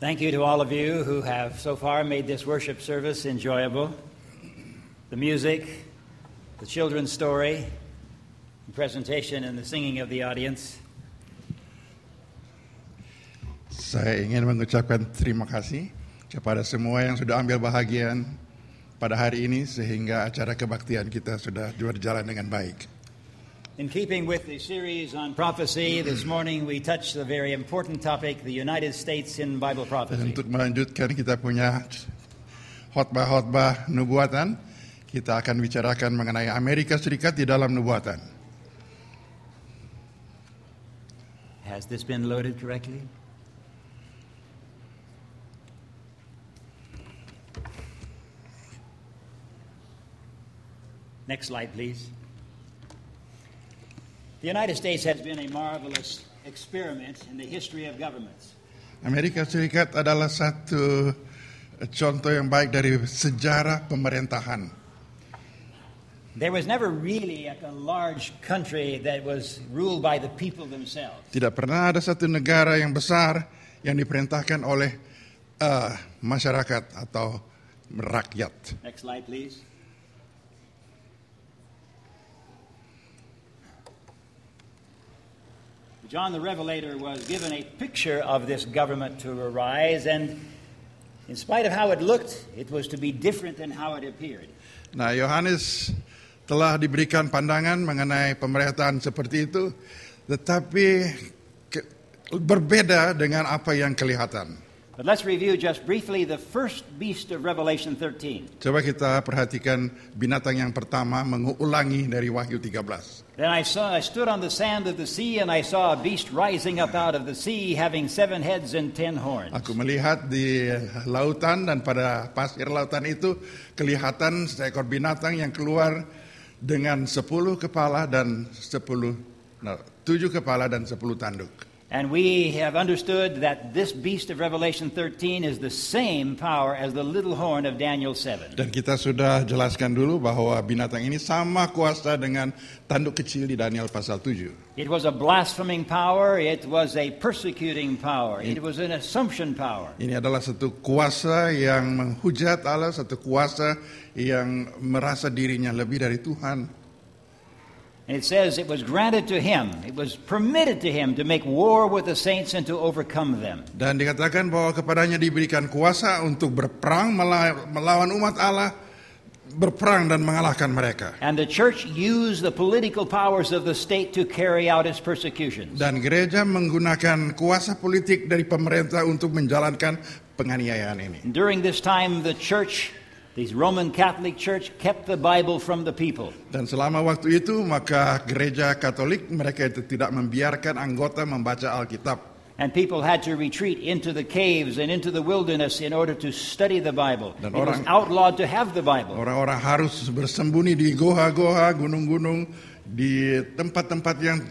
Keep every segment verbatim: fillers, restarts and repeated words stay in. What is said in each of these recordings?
Thank you to all of you who have so far made this worship service enjoyable. The music, the children's story, the presentation and the singing of the audience. Saya ingin mengucapkan terima kasih kepada semua yang sudah ambil bahagian pada hari ini sehingga acara kebaktian kita sudah berjalan dengan baik. In keeping with the series on prophecy, this morning we touched the very important topic, the United States in Bible prophecy. Dan untuk melanjutkan kita punya khotbah-khotbah nubuatan, kita akan bicarakan mengenai Amerika Serikat di dalam nubuatan. Has this been loaded correctly? Next slide, please. The United States has been a marvelous experiment in the history of governments. Amerika Serikat adalah satu contoh yang baik dari sejarah pemerintahan. There was never really a, a large country that was ruled by the people themselves. Tidak pernah ada satu negara yang besar yang diperintahkan oleh uh, masyarakat atau rakyat. Next slide, please. John the Revelator was given a picture of this government to arise, and in spite of how it looked, it was to be different than how it appeared. Nah, Yohanes telah diberikan pandangan mengenai pemerintahan seperti itu, tetapi ke, berbeda dengan apa yang kelihatan. But let's review just briefly the first beast of Revelation thirteen. Coba kita perhatikan binatang yang pertama mengulangi dari Wahyu tiga belas. Then I saw, I stood on the sand of the sea, and I saw a beast rising up out of the sea, having seven heads and ten horns. Aku melihat di lautan dan pada pasir lautan itu kelihatan seekor binatang yang keluar dengan sepuluh kepala dan sepuluh, no, tujuh kepala dan sepuluh tanduk. And we have understood that this beast of Revelation thirteen is the same power as the little horn of Daniel seven. Dan kita sudah jelaskan dulu bahwa binatang ini sama kuasa dengan tanduk kecil di Daniel pasal tujuh. It was a blaspheming power, it was a persecuting power, it was an assumption power. Ini adalah satu kuasa yang menghujat Allah, satu kuasa yang merasa dirinya lebih dari Tuhan. And it says it was granted to him, it was permitted to him to make war with the saints and to overcome them. Dan dikatakan bahwa kepadanya diberikan kuasa untuk berperang melawan umat Allah, berperang dan mengalahkan mereka. And the church used the political powers of the state to carry out its persecutions. Dan gereja menggunakan kuasa politik dari pemerintah untuk menjalankan penganiayaan ini. And during this time the church, the Roman Catholic Church, kept the Bible from the people. Dan selama waktu itu maka gereja Katolik mereka itu tidak membiarkan anggota membaca Alkitab. And people had to retreat into the caves and into the wilderness in order to study the Bible. Dan it orang, was outlawed to have the Bible. Orang-orang harus bersembunyi di goa-goa, gunung-gunung, di tempat-tempat yang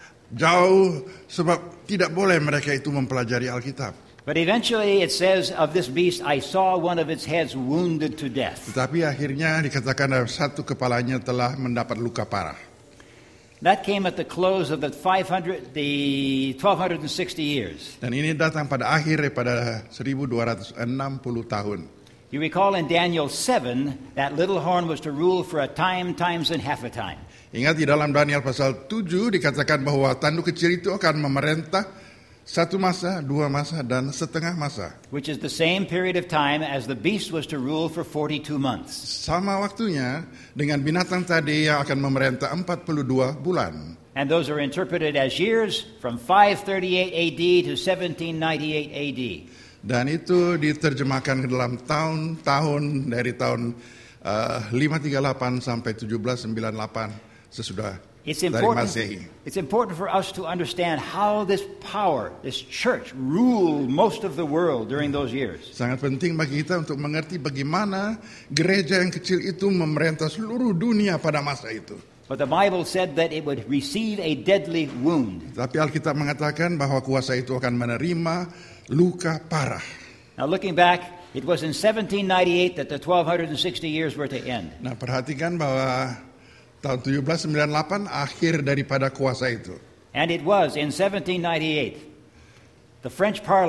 jauh sebab tidak boleh mereka itu mempelajari Alkitab. But eventually it says of this beast, I saw one of its heads wounded to death. Tetapi akhirnya dikatakan satu kepalanya telah mendapat luka parah. That came at the close of the five hundred, the twelve sixty years. Dan ini datang pada akhir pada seribu dua ratus enam puluh tahun. You recall in Daniel seven, that little horn was to rule for a time, times, and half a time. Ingat di dalam Daniel pasal tujuh dikatakan bahwa tanduk kecil itu akan memerintah satu masa, dua masa, dan setengah masa. Which is the same period of time as the beast was to rule for forty-two months. Sama waktunya dengan binatang tadi yang akan memerintah empat puluh dua bulan. And those are interpreted as years from five thirty-eight A D to seventeen ninety-eight A D. Dan itu diterjemahkan ke dalam tahun-tahun dari tahun uh, lima tiga delapan sampai tujuh belas sembilan delapan sesudah It's dari important, Masehi. it's important for us to understand how this power, this church, ruled most of the world during those years. Sangat penting bagi kita untuk mengerti bagaimana gereja yang kecil itu memerintah seluruh dunia pada masa itu. But the Bible said that it would receive a deadly wound. Tapi Alkitab mengatakan bahwa kuasa itu akan menerima luka parah. Now looking back, it was in seventeen ninety-eight that the twelve sixty years were to end. Nah, perhatikan bahwa tahun tujuh belas sembilan puluh delapan akhir daripada kuasa itu. And it was in seventeen ninety-eight. The French Parliament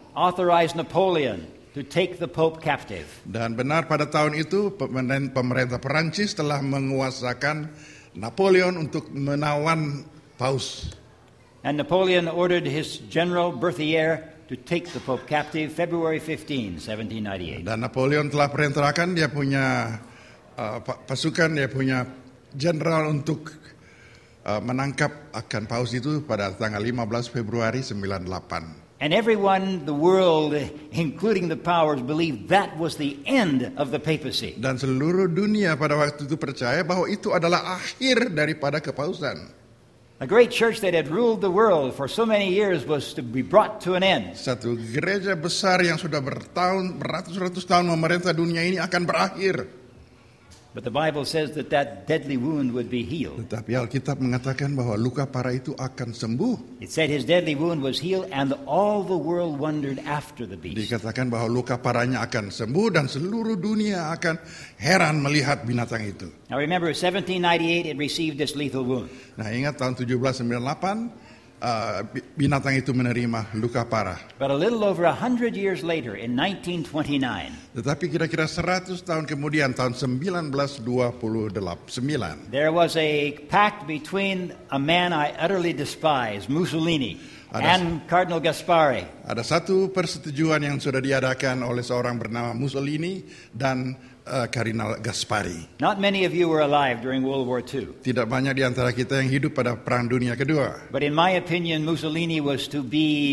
authorized Napoleon to take the Pope captive. Dan benar pada tahun itu pemerintah Perancis telah menguasakan Napoleon untuk menawan Paus. And Napoleon ordered his general Berthier to take the Pope captive February fifteenth, seventeen ninety-eight. Dan Napoleon telah perintahkan dia punya uh, pasukan, dia punya jenderal untuk uh, menangkap akan Paus itu pada tanggal lima belas Februari sembilan puluh delapan. And everyone, the world, including the powers, believed that was the end of the papacy. Dan seluruh dunia pada waktu itu percaya bahwa itu adalah akhir daripada kepausan. A great church that had ruled the world for so many years was to be brought to an end. Satu gereja besar yang sudah bertahun, beratus-ratus tahun memerintah dunia ini akan berakhir. But the Bible says that that deadly wound would be healed. Tetapi Alkitab mengatakan bahwa luka parah itu akan sembuh. It said his deadly wound was healed and all the world wondered after the beast. Dikatakan bahwa luka parahnya akan sembuh dan seluruh dunia akan heran melihat binatang itu. Now remember, seventeen ninety-eight it received this lethal wound. Nah ingat tahun tujuh belas sembilan puluh delapan uh, binatang itu menerima luka parah. But a little over a hundred years later, in nineteen twenty-nine, Tetapi kira-kira seratus tahun kemudian tahun sembilan belas dua puluh sembilan, there was a pact between a man I utterly despise, Mussolini, Ada, and Cardinal Gaspari. Ada satu persetujuan yang sudah diadakan oleh seorang bernama Mussolini dan uh, Kardinal Gaspari. Not many of you were alive during World War Two. Tidak banyak di antara kita yang hidup pada Perang Dunia Kedua. But in my opinion, Mussolini was to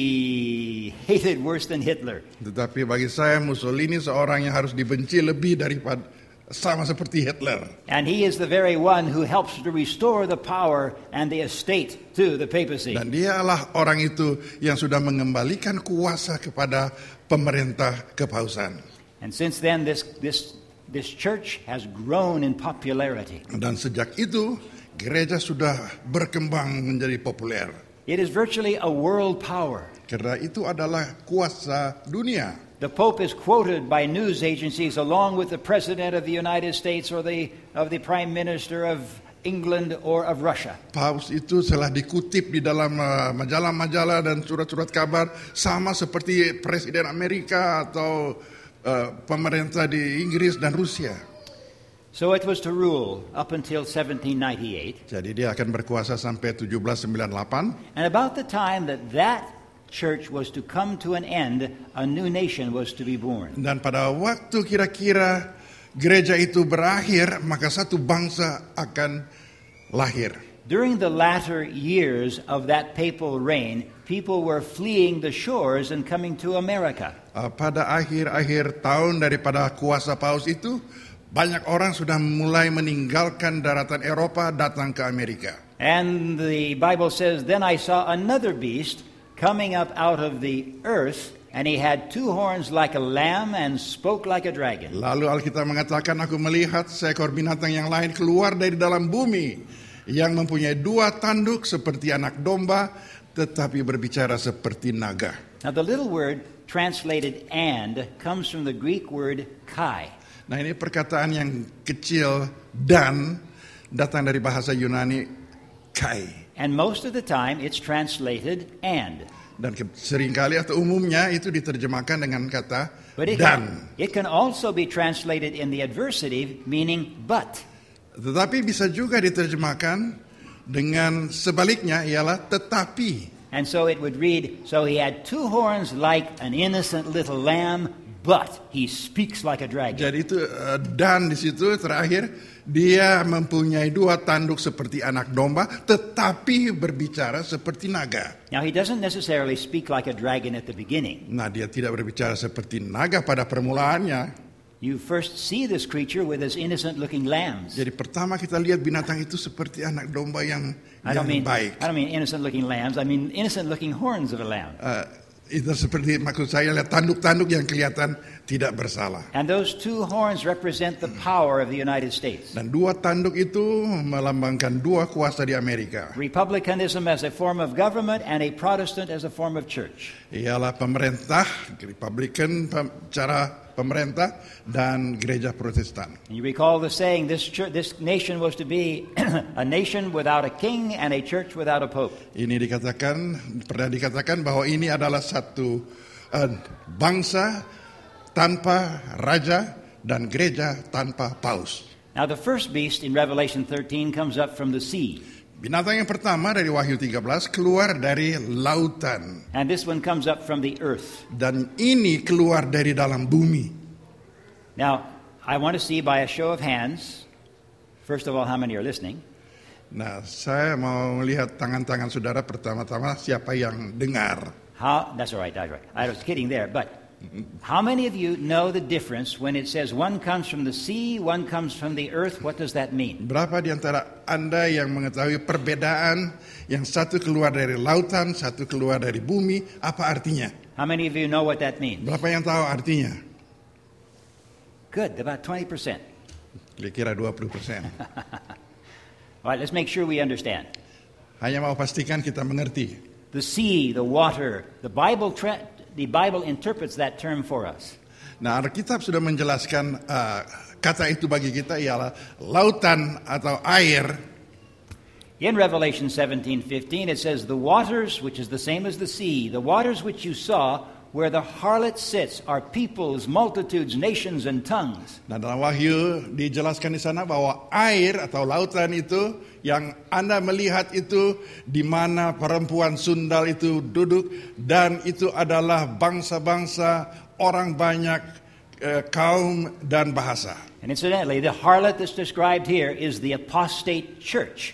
be hated worse than Hitler. Tetapi bagi saya Mussolini seorang yang harus dibenci lebih daripada sama seperti Hitler. And he is the very one who helps to restore the power and the estate to the papacy. Dan dialah orang itu yang sudah mengembalikan kuasa kepada pemerintah kepausan. And since then, this this this church has grown in popularity. Dan sejak itu gereja sudah berkembang menjadi populer. It is virtually a world power. Karena itu adalah kuasa dunia. The Pope is quoted by news agencies along with the President of the United States or the of the Prime Minister of England or of Russia. Paus itu telah dikutip di dalam uh, majalah-majalah dan surat-surat kabar sama seperti Presiden Amerika atau uh, pemerintah di Inggris dan Rusia. So it was to rule up until seventeen ninety-eight. Jadi dia akan berkuasa sampai tujuh belas sembilan puluh delapan. And about the time that that church was to come to an end, a new nation was to be born. Dan pada waktu kira-kira gereja itu berakhir, maka satu bangsa akan lahir. During the latter years of that papal reign, people were fleeing the shores and coming to America. Uh, pada akhir-akhir tahun daripada kuasa Paus itu, banyak orang sudah mulai meninggalkan daratan Eropa datang ke Amerika. And the Bible says, "Then I saw another beast coming up out of the earth, and he had two horns like a lamb and spoke like a dragon." Lalu Alkitab mengatakan, aku melihat seekor binatang yang lain keluar dari dalam bumi, yang mempunyai dua tanduk seperti anak domba, tetapi berbicara seperti naga. Now the little word translated "and" comes from the Greek word "kai." Nah ini perkataan yang kecil dan datang dari bahasa Yunani kai. And most of the time it's translated "and." Dan seringkali atau umumnya itu diterjemahkan dengan kata But it dan. can, it can also be translated in the adversative, meaning "but." Tetapi bisa juga diterjemahkan dengan sebaliknya, ialah tetapi. And so it would read, "So he had two horns like an innocent little lamb, but he speaks like a dragon." Jadi itu uh, dan di situ terakhir, dia mempunyai dua tanduk seperti anak domba, tetapi berbicara seperti naga. Now he doesn't necessarily speak like a dragon at the beginning. Nah, dia tidak berbicara seperti naga pada permulaannya. You first see this creature with his innocent-looking lambs. Jadi pertama kita lihat binatang itu seperti anak domba yang I yang don't mean baik. I don't mean innocent-looking lambs. I mean innocent-looking horns of a lamb. Uh, itu seperti maksud saya lihat tanduk-tanduk yang kelihatan tidak bersalah. And those two horns represent the power of the United States. Dan dua tanduk itu melambangkan dua kuasa di Amerika. Republicanism as a form of government and a Protestant as a form of church. Ialah pemerintah, Republican cara pemerintah dan gereja Protestan. And you recall the saying, this church, this nation was to be a nation without a king and a church without a pope. Ini dikatakan, pernah dikatakan bahwa ini adalah satu uh, bangsa tanpa raja dan gereja tanpa paus. Now the first beast in Revelation thirteen comes up from the sea. Binatang yang pertama dari Wahyu tiga belas keluar dari lautan. And this one comes up from the earth. Dan ini keluar dari dalam bumi. Now, I want to see by a show of hands, first of all, how many are listening. Nah, saya mau melihat tangan-tangan saudara pertama-tama siapa yang dengar. How, that's all right, that's right. I was kidding there, but how many of you know the difference when it says one comes from the sea, one comes from the earth? What does that mean? Berapa di antara Anda yang mengetahui perbedaan yang satu keluar dari lautan, satu keluar dari bumi, apa artinya? How many of you know what that means? Berapa yang tahu artinya? Good, about twenty percent. Kira-kira dua puluh persen. All right, let's make sure we understand. Hanya mau pastikan kita mengerti. The sea, the water, the Bible tra- the Bible interprets that term for us. Nah, Alkitab sudah menjelaskan uh, kata itu bagi kita ialah lautan atau air. In Revelation seventeen fifteen it says the waters, which is the same as the sea, the waters which you saw where the harlot sits are peoples, multitudes, nations and tongues. Nah, dalam Wahyu dijelaskan di sana bahwa air atau lautan itu yang Anda melihat itu di mana perempuan sundal itu duduk dan itu adalah bangsa-bangsa, orang banyak, eh, kaum dan bahasa. And incidentally, the harlot that's described here is the apostate church.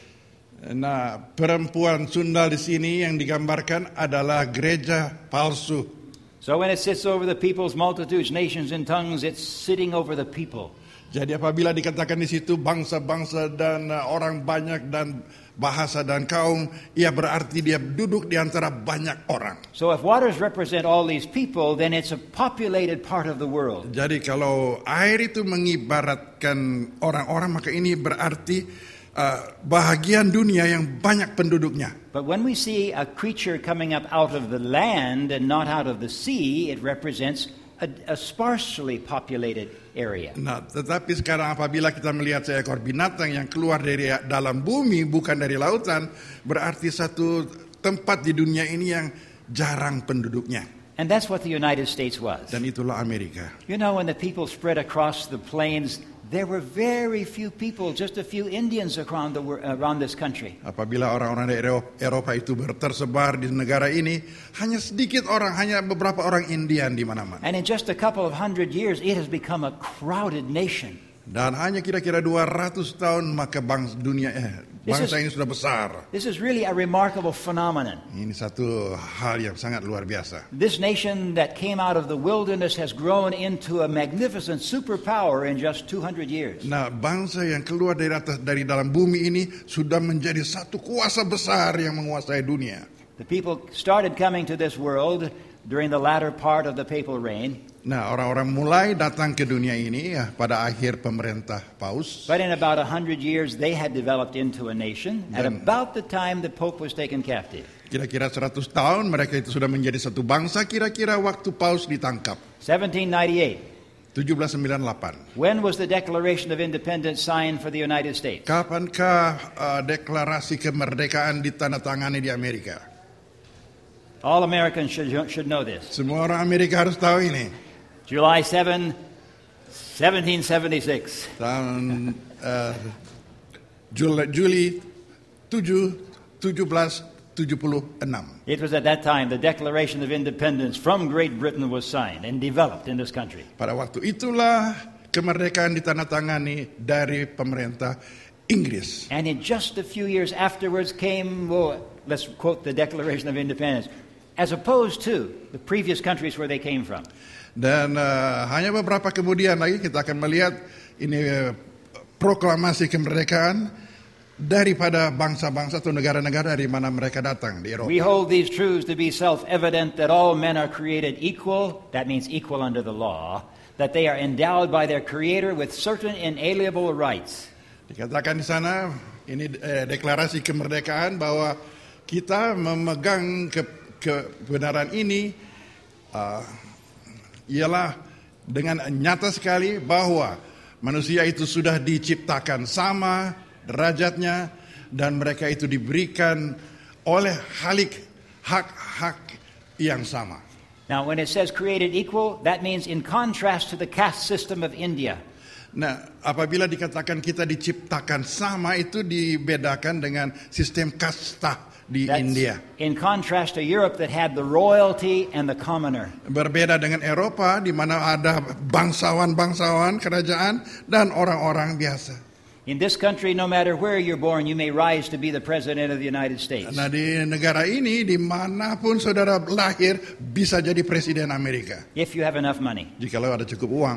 Nah, perempuan sundal di sini yang digambarkan adalah gereja palsu. So when it sits over the peoples, multitudes, nations, and tongues, it's sitting over the people. Jadi apabila dikatakan di situ bangsa-bangsa dan uh, orang banyak dan bahasa dan kaum, ia berarti dia duduk di antara banyak orang. So if waters represent all these people, then it's a populated part of the world. Jadi kalau air itu mengibaratkan orang-orang, maka ini berarti Uh, bahagian dunia yang banyak penduduknya. But when we see a creature coming up out of the land and not out of the sea, it represents a, a sparsely populated area. Nah, tetapi sekarang apabila kita melihat seekor binatang yang keluar dari dalam bumi, bukan dari lautan, berarti satu tempat di dunia ini yang jarang penduduknya. And that's what the United States was. Dan itulah Amerika. You know, when the people spread across the plains, there were very few people, just a few Indians around, the, around this country. Apabila orang-orang dari Eropa itu tersebar di negara ini, hanya sedikit orang, hanya beberapa orang Indian di mana-mana. And in just a couple of hundred years, it has become a crowded nation. Dan hanya kira-kira dua ratus tahun maka bangsa dunia eh, bangsa ini sudah besar. This is really a remarkable phenomenon. Ini satu hal yang sangat luar biasa. This nation that came out of the wilderness has grown into a magnificent superpower in just two hundred years. Nah, bangsa yang keluar dari atas dari dalam bumi ini sudah menjadi satu kuasa besar yang menguasai dunia. The people started coming to this world during the latter part of the papal reign. Nah, orang-orang mulai datang ke dunia ini ya, pada akhir pemerintah Paus. But in about a hundred years, they had developed into a nation. At about the time the Pope was taken captive. Kira-kira seratus tahun mereka itu sudah menjadi satu bangsa. Kira-kira waktu Paus ditangkap. seventeen ninety-eight. tujuh belas sembilan puluh delapan. When was the Declaration of Independence signed for the United States? Kapankah uh, deklarasi kemerdekaan ditandatangani di Amerika? All Americans should should know this. Semua orang Amerika harus tahu ini. July seventh, seventeen seventy-six. Tahun uh, Juli, Juli tujuh belas tujuh puluh enam. It was at that time the Declaration of Independence from Great Britain was signed and developed in this country. Pada waktu itulah kemerdekaan ditandatangani dari pemerintah Inggris. And in just a few years afterwards came, well, let's quote the Declaration of Independence, as opposed to the previous countries where they came from. Dan uh, hanya beberapa kemudian lagi kita akan melihat ini uh, proklamasi kemerdekaan daripada bangsa-bangsa atau negara-negara dari mana mereka datang di Eropa. We hold these truths to be self-evident that all men are created equal, that means equal under the law, that they are endowed by their Creator with certain inalienable rights. Dikatakan di sana ini eh, deklarasi kemerdekaan bahwa kita memegang ke, kebenaran ini uh, ialah dengan nyata sekali bahwa manusia itu sudah diciptakan sama derajatnya dan mereka itu diberikan oleh halik hak-hak yang sama. Now, when it says created equal, that means in contrast to the caste system of India. Nah, apabila dikatakan kita diciptakan sama, itu dibedakan dengan sistem kasta di That's India. in contrast to Europe that had the royalty and the commoner. Berbeda dengan Eropa, di mana ada bangsawan-bangsawan kerajaan dan orang-orang biasa. In this country, no matter where you're born, you may rise to be the president of the United States. Nah, di negara ini, dimanapun saudara lahir, bisa jadi presiden Amerika. If you have enough money. Jikalau ada cukup uang.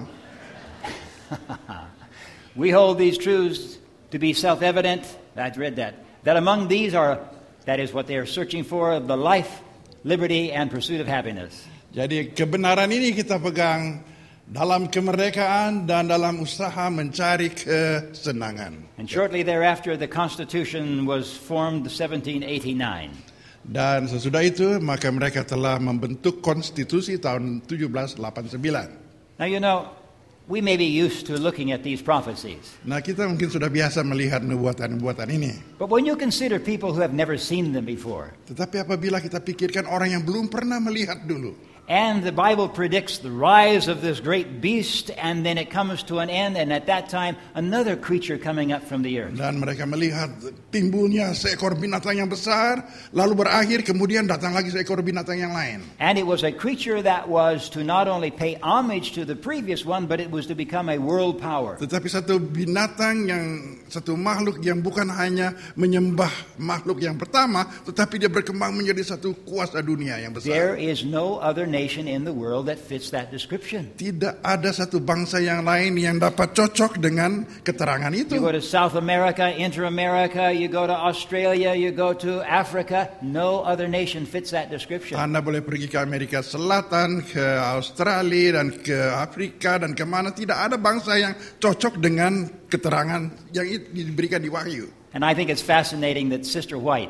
We hold these truths to be self-evident. I've read that. That among these are, that is what they are searching for, the life, liberty, and pursuit of happiness. Jadi kebenaran ini kita pegang dalam kemerdekaan dan dalam usaha mencari kesenangan. And shortly thereafter, the Constitution was formed seventeen eighty-nine. Dan sesudah itu, maka mereka telah membentuk konstitusi tahun tujuh belas delapan puluh sembilan. Now, you know, we may be used to looking at these prophecies. Nah, kita mungkin sudah biasa melihat nubuatan-nubuatan ini. But when you consider people who have never seen them before, Tetapi apabila kita pikirkan orang yang belum pernah melihat dulu, and the Bible predicts the rise of this great beast, and then it comes to an end, and at that time, another creature coming up from the earth. dan mereka melihat timbulnya seekor binatang yang besar, lalu berakhir, kemudian datang lagi seekor binatang yang lain. And it was a creature that was to not only pay homage to the previous one, but it was to become a world power. Tetapi satu binatang yang, satu makhluk yang bukan hanya menyembah makhluk yang pertama, tetapi dia berkembang menjadi satu kuasa dunia yang There besar. is no other nation in the world that fits that description. Tidak ada satu bangsa yang lain yang dapat cocok dengan keterangan itu. You go to South America, Inter-America, you go to Australia, you go to Africa, no other nation fits that description. Anda boleh pergi ke Amerika Selatan, ke Australia, dan ke Afrika, dan kemana. Tidak ada bangsa yang cocok dengan keterangan yang diberikan di Wahyu. And I think it's fascinating that Sister White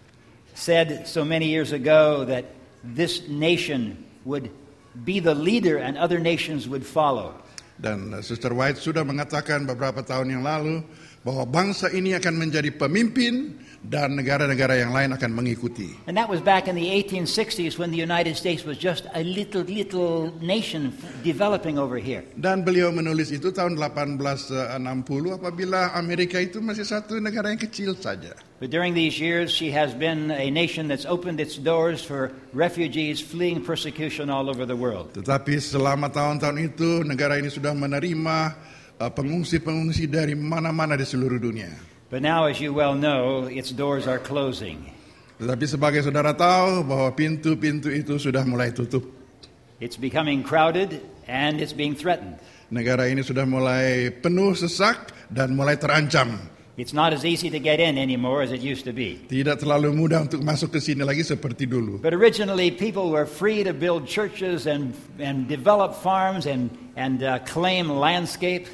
said so many years ago that this nation would be the leader and other nations would follow. Dan Sister White sudah mengatakan beberapa tahun yang lalu bahwa bangsa ini akan menjadi pemimpin dan negara-negara yang lain akan mengikuti. And that was back in the eighteen sixties when the United States was just a little, little nation developing over here. Dan beliau menulis itu tahun delapan belas enam puluh apabila Amerika itu masih satu negara yang kecil saja. But during these years, she has been a nation that's opened its doors for refugees fleeing persecution all over the world. Tetapi selama tahun-tahun itu negara ini sudah menerima uh, pengungsi-pengungsi dari mana-mana di seluruh dunia. But now, as you well know, its doors are closing. Tetapi sebagai saudara tahu bahwa pintu-pintu itu sudah mulai tutup. It's becoming crowded and it's being threatened. Negara ini sudah mulai penuh sesak dan mulai terancam. It's not as easy to get in anymore as it used to be. Tidak terlalu mudah untuk masuk ke sini lagi seperti dulu. But originally, people were free to build churches and and develop farms and and uh, claim landscape.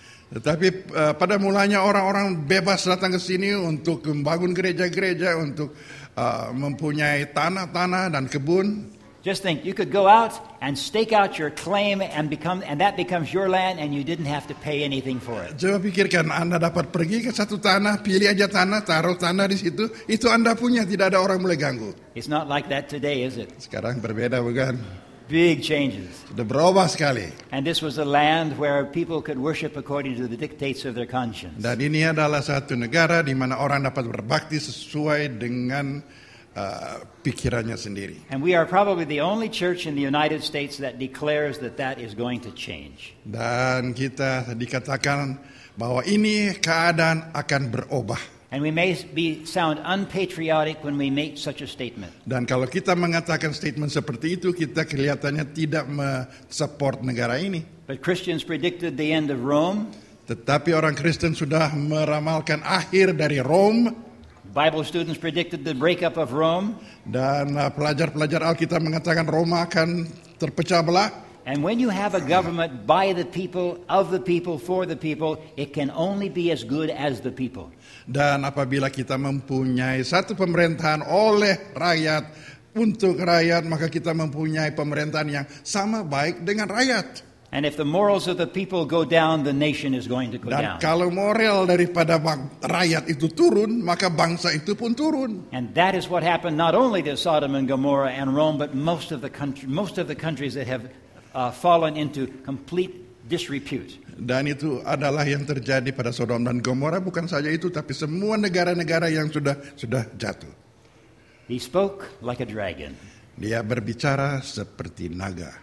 Tetapi uh, pada mulanya orang-orang bebas datang ke sini untuk membangun gereja-gereja, untuk uh, mempunyai tanah-tanah dan kebun. Just think, you could go out and stake out your claim and become, and that becomes your land, and you didn't have to pay anything for it. Coba pikirkan, Anda dapat pergi ke satu tanah, pilih aja tanah, taruh tanah di situ, itu Anda punya, tidak ada orang boleh ganggu. It's not like that today, is it? Sekarang berbeda, bukan? Big changes. Sudah berubah sekali. And this was a land where people could worship according to the dictates of their conscience. Dan ini adalah satu negara di mana orang dapat berbakti sesuai dengan uh, pikirannya sendiri. And we are probably the only church in the United States that declares that that is going to change. Dan kita dikatakan bahwa ini keadaan akan berubah. And we may be sound unpatriotic when we make such a statement. Dan kalau kita mengatakan statement seperti itu, kita kelihatannya tidak mensupport negara ini. But Christians predicted the end of Rome. Tetapi orang Kristen sudah meramalkan akhir dari Rom. Bible students predicted the breakup of Rome. Dan uh, pelajar-pelajar Alkitab mengatakan Roma akan terpecah belah. And when you have a government by the people, of the people, for the people, it can only be as good as the people. Dan apabila kita mempunyai satu pemerintahan oleh rakyat, untuk rakyat, maka kita mempunyai pemerintahan yang sama baik dengan rakyat. And if the morals of the people go down, the nation is going to go Dan down. kalau moral daripada bang- rakyat itu turun, maka bangsa itu pun turun. And that is what happened not only to Sodom and Gomorrah and Rome, but most of the country, most of the countries that have uh, fallen into complete disrepute. Dan itu adalah yang terjadi pada Sodom dan Gomora. Bukan saja itu, tapi semua negara-negara yang sudah sudah jatuh. He spoke like a dragon. Dia berbicara seperti naga.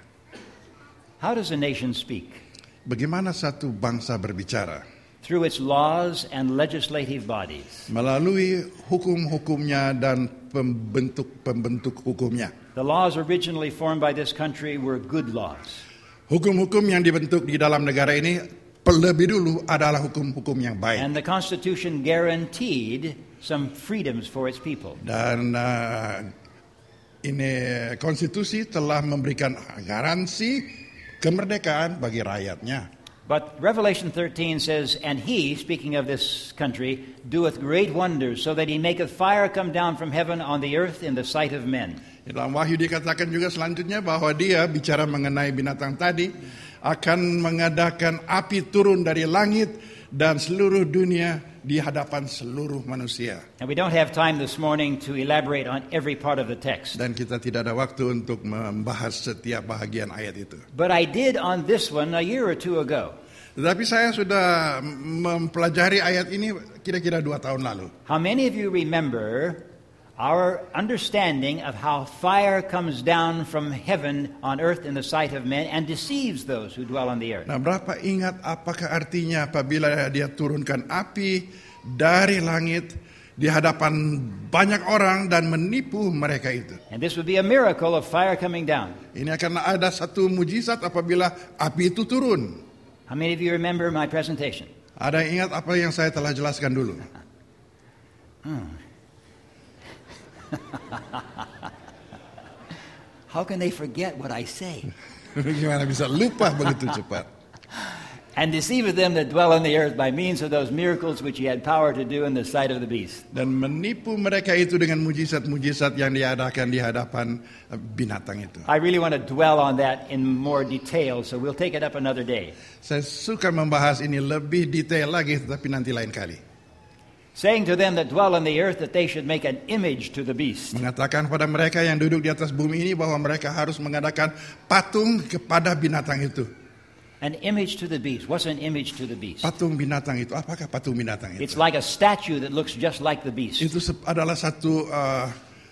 How does a nation speak? Bagaimana satu bangsa berbicara? Through its laws and legislative bodies. Melalui hukum-hukumnya dan pembentuk-pembentuk hukumnya. The laws originally formed by this country were good laws. Hukum-hukum yang dibentuk di dalam negara ini lebih dulu adalah hukum-hukum yang baik. And the Constitution guaranteed some freedoms for its people. Dan uh, ini konstitusi telah memberikan garansi kemerdekaan bagi rakyatnya. But Revelation thirteen says, "And he," speaking of this country, "doeth great wonders, so that he maketh fire come down from heaven on the earth in the sight of men." Dalam Wahyu dikatakan juga selanjutnya bahwa dia bicara mengenai binatang tadi akan mengadakan api turun dari langit dan seluruh dunia di hadapan seluruh manusia. And we don't have time this morning to elaborate on every part of the text. Dan kita tidak ada waktu untuk membahas setiap bahagian ayat itu. But I did on this one a year or two ago. Tetapi saya sudah mempelajari ayat ini kira-kira dua tahun lalu. How many of you remember our understanding of how fire comes down from heaven on earth in the sight of men and deceives those who dwell on the earth? Nah, berapa ingat apakah artinya apabila dia turunkan api dari langit di hadapan banyak orang dan menipu mereka itu? And this would be a miracle of fire coming down. Ini akan ada satu mujizat apabila api itu turun. How many of you remember my presentation? Ada yang ingat apa yang saya telah jelaskan dulu? Hmm. How can they forget what I say? Gimana bisa lupa begitu cepat? And deceiveth them that dwell on the earth by means of those miracles which he had power to do in the sight of the beast. Dan menipu mereka itu dengan mujizat-mujizat yang diadakan di hadapan binatang itu. I really want to dwell on that in more detail, so we'll take it up another day. Saya suka membahas ini lebih detail lagi, tetapi nanti lain kali. Saying to them that dwell on the earth that they should make an image to the beast. Mengatakan pada mereka yang duduk di atas bumi ini bahwa mereka harus mengadakan patung kepada binatang itu. An image to the beast. What's an image to the beast? Patung binatang itu. Apakah patung binatang itu? It's like a statue that looks just like the beast. Itu adalah satu uh,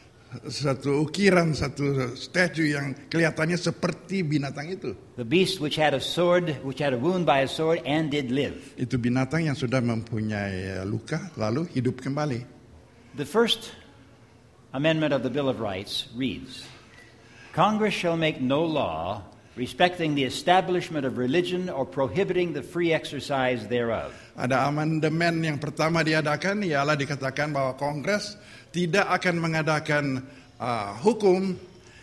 satu ukiran, satu statue yang kelihatannya seperti binatang itu. The beast which had a sword, which had a wound by a sword and did live. Itu binatang yang sudah mempunyai luka lalu hidup kembali. The first amendment of the Bill of Rights reads, Congress shall make no law respecting the establishment of religion or prohibiting the free exercise thereof. Ada amandemen yang pertama diadakan, ialah dikatakan bahwa Kongres tidak akan mengadakan uh, hukum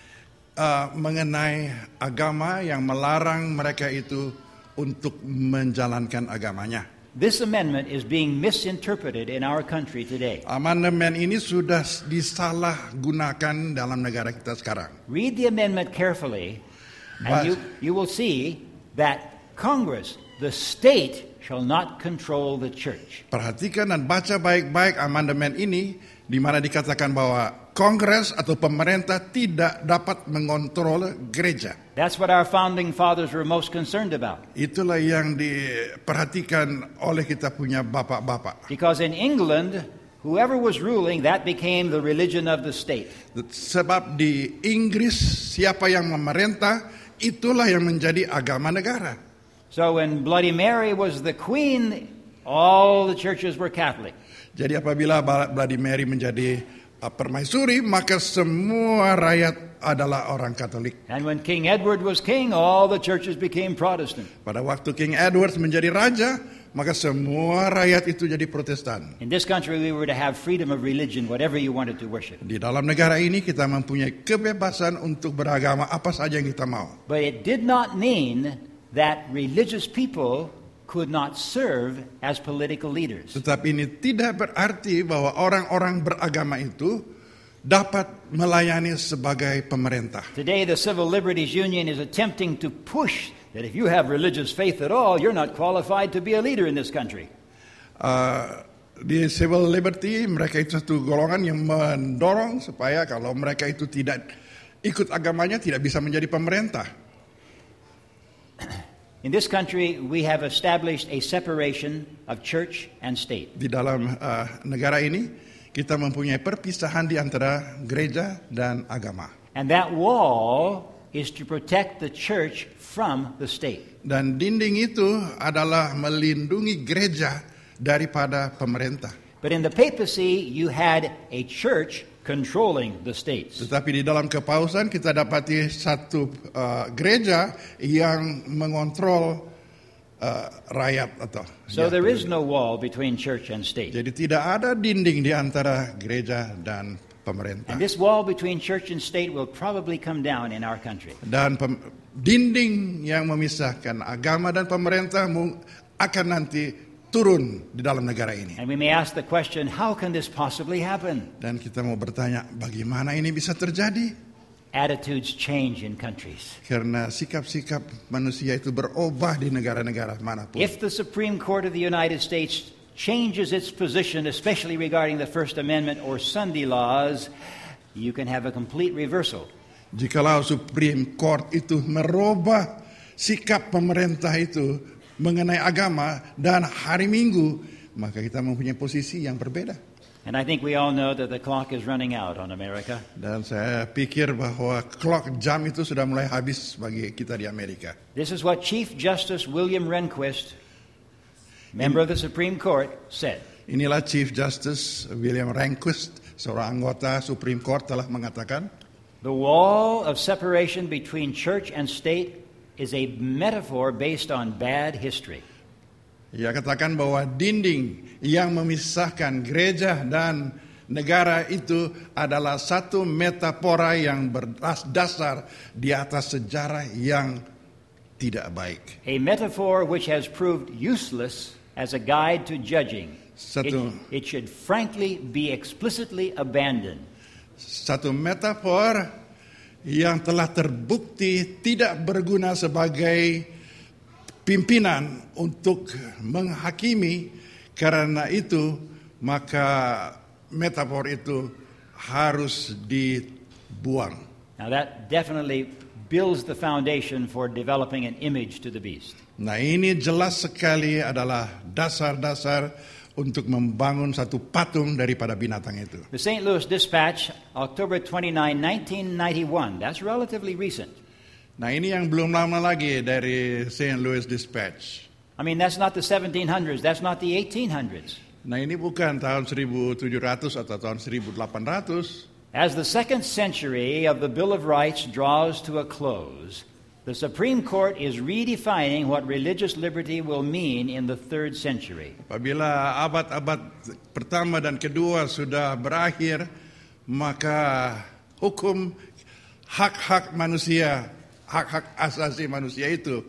uh, mengenai agama yang melarang mereka itu untuk menjalankan agamanya. This amendment is being misinterpreted in our country today. Amandemen ini sudah disalahgunakan dalam negara kita sekarang. Read the amendment carefully, and you, you will see that Congress, the state, shall not control the church. Perhatikan dan baca baik-baik amandemen ini, di mana dikatakan bahwa Kongres atau pemerintah tidak dapat mengontrol gereja. That's what our founding fathers were most concerned about. Itulah yang diperhatikan oleh kita punya bapak-bapak. Because in England, whoever was ruling, that became the religion of the state. Sebab di Inggris siapa yang memerintah, itulah yang menjadi agama negara. So when Bloody Mary was the queen, all the churches were Catholic. Jadi apabila Bloody Mary menjadi permaisuri, maka semua rakyat adalah orang Katolik. And when King Edward was king, all the churches became Protestant. Pada waktu King Edward menjadi raja, maka semua rakyat itu jadi Protestan. In this country we were to have freedom of religion, whatever you wanted to worship. Di dalam negara ini kita mempunyai kebebasan untuk beragama apa saja yang kita mau. But it did not mean that religious people could not serve as political leaders. Tetapi ini tidak berarti bahwa orang-orang beragama itu dapat melayani sebagai pemerintah. Today the Civil Liberties Union is attempting to push that if you have religious faith at all, you're not qualified to be a leader in this country. Uh, di Civil Liberty mereka itu satu golongan yang mendorong supaya kalau mereka itu tidak ikut agamanya tidak bisa menjadi pemerintah. In this country, we have established a separation of church and state. Di dalam uh, negara ini kita mempunyai perpisahan di antara gereja dan agama. And that wall is to protect the church from the state. Dan dinding itu adalah melindungi gereja daripada pemerintah. But in the papacy, you had a church controlling the states. Tetapi di dalam kepausan kita dapati satu uh, gereja yang mengontrol uh, rakyat atau. So ya, there is no wall between church and state. Jadi tidak ada dinding di antara gereja dan pemerintah. And this wall between church and state will probably come down in our country. Dan pem, dinding yang memisahkan agama dan pemerintah akan nanti turun di dalam negara ini. And we may ask the question, how can this possibly happen? Dan kita mau bertanya, bagaimana ini bisa terjadi? Attitudes change in countries. Karena sikap-sikap manusia itu berubah di negara-negara manapun. If the Supreme Court of the United States changes its position, especially regarding the First Amendment or Sunday laws, you can have a complete reversal. Jikalau Supreme Court itu merubah sikap pemerintah itu mengenai agama dan hari Minggu, maka kita mempunyai posisi yang berbeda. And I think we all know that the clock is running out on America. Dan saya pikir bahwa clock jam itu sudah mulai habis bagi kita di Amerika. This is what Chief Justice William Rehnquist, member of the Supreme Court, said. Inilah Chief Justice William Rehnquist, seorang anggota Supreme Court, telah mengatakan, the wall of separation between church and state is a metaphor based on bad history. Ia katakan bahwa dinding yang memisahkan gereja dan negara itu adalah satu metafora yang berdasar di atas sejarah yang tidak baik. A metaphor which has proved useless as a guide to judging. Satu, it, it should frankly be explicitly abandoned. Satu metafor yang telah terbukti tidak berguna sebagai pimpinan untuk menghakimi. Karena itu maka metafor itu harus dibuang. Now that definitely builds the foundation for developing an image to the beast. Nah, ini jelas sekali adalah dasar-dasar untuk membangun satu patung daripada binatang itu. The Saint Louis Dispatch, October twenty-ninth, nineteen ninety-one. That's relatively recent. Nah, ini yang belum lama lagi dari Saint Louis Dispatch. I mean, that's not the seventeen hundreds, that's not the eighteen hundreds. Nah, ini bukan tahun seribu tujuh ratus atau tahun seribu delapan ratus. As the second century of the Bill of Rights draws to a close, the Supreme Court is redefining what religious liberty will mean in the third century. Apabila abad-abad pertama dan kedua sudah berakhir, maka hukum hak-hak manusia, hak-hak asasi manusia itu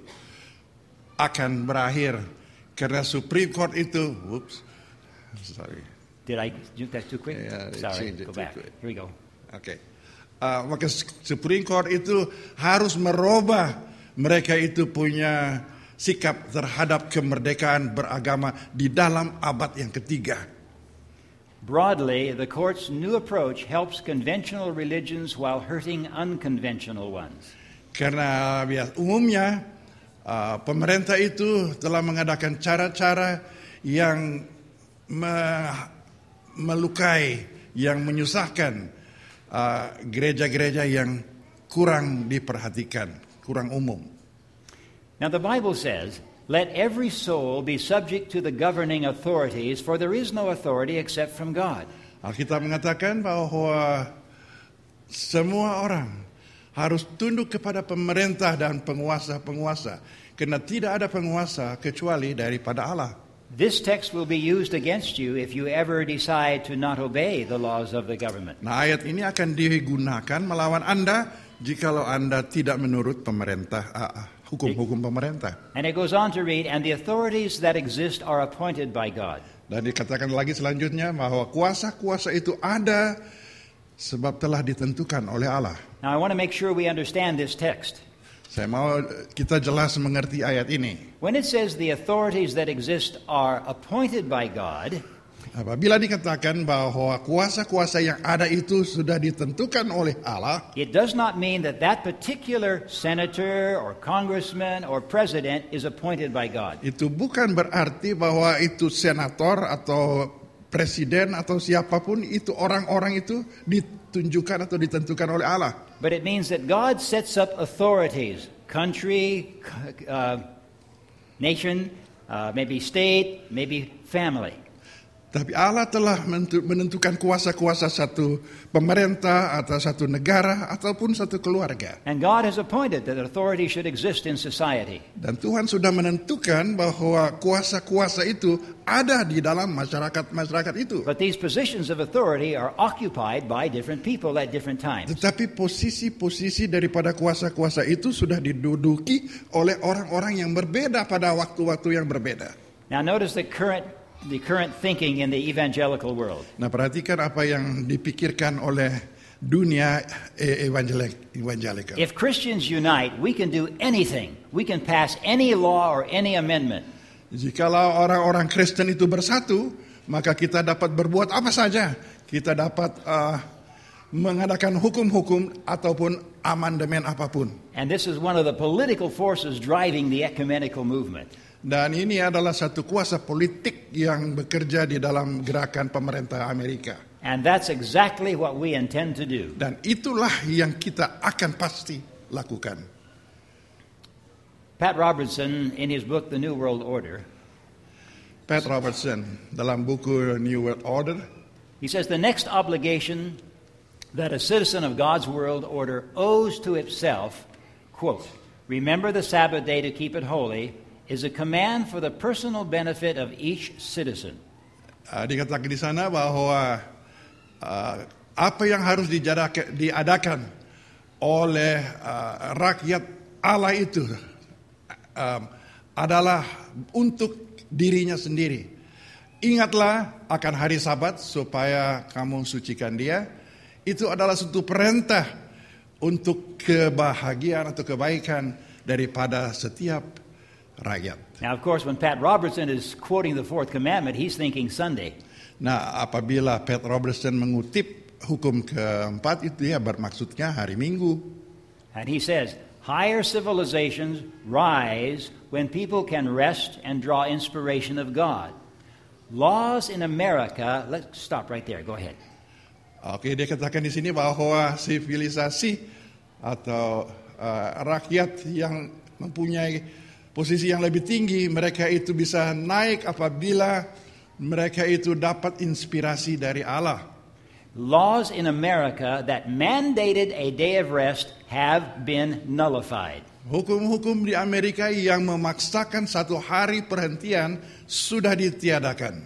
akan berakhir. Karena Supreme Court itu, whoops, sorry. Did I do that too quick? Yeah, Sorry, change it go too back. quick. Here we go. Oke. Okay. Uh, maka Supreme Court itu harus merubah mereka itu punya sikap terhadap kemerdekaan beragama di dalam abad yang ketiga. Broadly, the court's new approach helps conventional religions while hurting unconventional ones. Karena bias, umumnya uh, pemerintah itu telah mengadakan cara-cara yang me, melukai, yang menyusahkan Uh, gereja-gereja yang kurang diperhatikan, kurang umum. Now the Bible says, let every soul be subject to the governing authorities, for there is no authority except from God. Alkitab mengatakan bahwa semua orang harus tunduk kepada pemerintah dan penguasa-penguasa, karena tidak ada penguasa kecuali daripada Allah. This text will be used against you if you ever decide to not obey the laws of the government. Nah, ayat ini akan digunakan melawan Anda jikalau Anda tidak menurut pemerintah, uh, hukum-hukum pemerintah. And it goes on to read, and the authorities that exist are appointed by God. Dan dikatakan lagi selanjutnya bahwa kuasa-kuasa itu ada sebab telah ditentukan oleh Allah. Now I want to make sure we understand this text. Saya mau kita jelas mengerti ayat ini. When it says the authorities that exist are appointed by God, Apabila dikatakan bahwa kuasa-kuasa yang ada itu sudah ditentukan oleh Allah, it does not mean that that particular senator or congressman or president is appointed by God. itu bukan berarti bahwa itu senator atau presiden atau siapapun itu orang-orang itu ditunjukkan atau ditentukan oleh Allah. But it means that God sets up authorities, country, uh, nation, uh, maybe state, maybe family. Tapi Allah telah menentukan kuasa-kuasa satu pemerintah atau satu negara ataupun satu keluarga. And God has appointed that authority should exist in society. Dan Tuhan sudah menentukan bahwa kuasa-kuasa itu ada di dalam masyarakat-masyarakat itu. But these positions of authority are occupied by different people at different times. Tetapi posisi-posisi daripada kuasa-kuasa itu sudah diduduki oleh orang-orang yang berbeda pada waktu-waktu yang berbeda. Now notice the current the current thinking in the evangelical world. Nah, perhatikan apa yang dipikirkan oleh dunia evangelik, evangelical. If Christians unite, we can do anything. We can pass any law or any amendment. Jikalau orang-orang Kristen itu bersatu, maka kita dapat berbuat apa saja. Kita dapat uh, mengadakan hukum-hukum ataupun amandemen apapun. And this is one of the political forces driving the ecumenical movement. Dan ini adalah satu kuasa politik yang bekerja di dalam gerakan pemerintah Amerika. And that's exactly what we intend to do. Dan itulah yang kita akan pasti lakukan. Pat Robertson, in his book The New World Order, Pat Robertson dalam buku New World Order, he says the next obligation that a citizen of God's world order owes to itself, quote, remember the Sabbath day to keep it holy, is a command for the personal benefit of each citizen. Uh, dikatakan di sana bahwa uh, apa yang harus dijadaka, diadakan oleh uh, rakyat Allah itu um, adalah untuk dirinya sendiri. Ingatlah akan hari Sabat supaya kamu sucikan dia. Itu adalah satu perintah untuk kebahagiaan atau kebaikan daripada setiap rakyat. Now, of course, when Pat Robertson is quoting the fourth commandment, he's thinking Sunday. Nah, apabila Pat Robertson mengutip hukum keempat itu ya bermaksudnya hari Minggu. And he says, higher civilizations rise when people can rest and draw inspiration of God. Laws in America, let's stop right there, go ahead. Oke, dia katakan di sini bahwa sivilisasi atau uh, rakyat yang mempunyai posisi yang lebih tinggi, mereka itu bisa naik apabila mereka itu dapat inspirasi dari Allah. Laws in America that mandated a day of rest have been nullified. Hukum-hukum di Amerika yang memaksakan satu hari perhentian sudah ditiadakan.